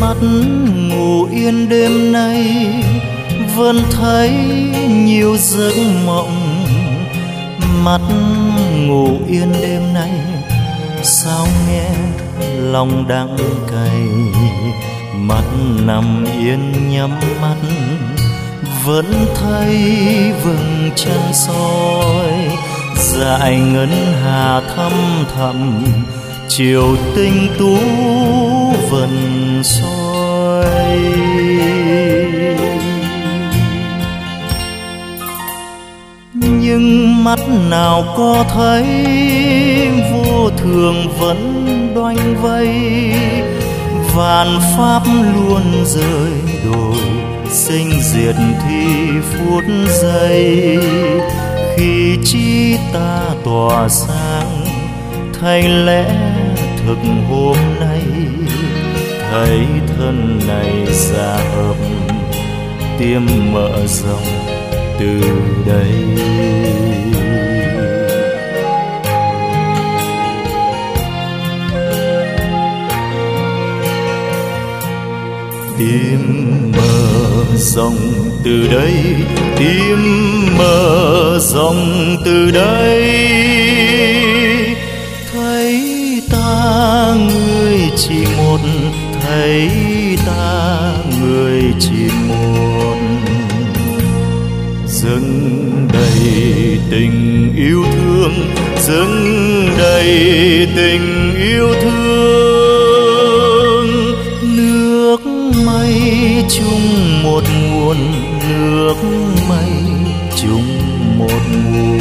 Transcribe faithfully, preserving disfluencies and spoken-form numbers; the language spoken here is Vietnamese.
mắt ngủ yên đêm nay, vẫn thấy nhiều giấc mộng. Mắt ngủ yên đêm nay, sao nghe lòng đắng cay. Mắt nằm yên nhắm mắt, vẫn thấy vầng trăng soi. Dải ngân hà thăm thẳm, chiều tinh tú vần soi. Nhưng mắt nào có thấy vô thường vẫn đoanh vây. Vạn pháp luôn rơi đổi, sinh diệt thì phút giây. Khi chi ta tỏa sáng, thành lẽ thực hôm nay. Thấy thân này ra hợp, tim mở rộng từ đây. Tim mở rộng từ đây, tim mở rộng từ đây. Thấy ta người chỉ một, thấy ta người chỉ một. Dâng đầy tình yêu thương, dâng đầy tình yêu thương. Nước mây chung một nguồn, nước mây chung một nguồn.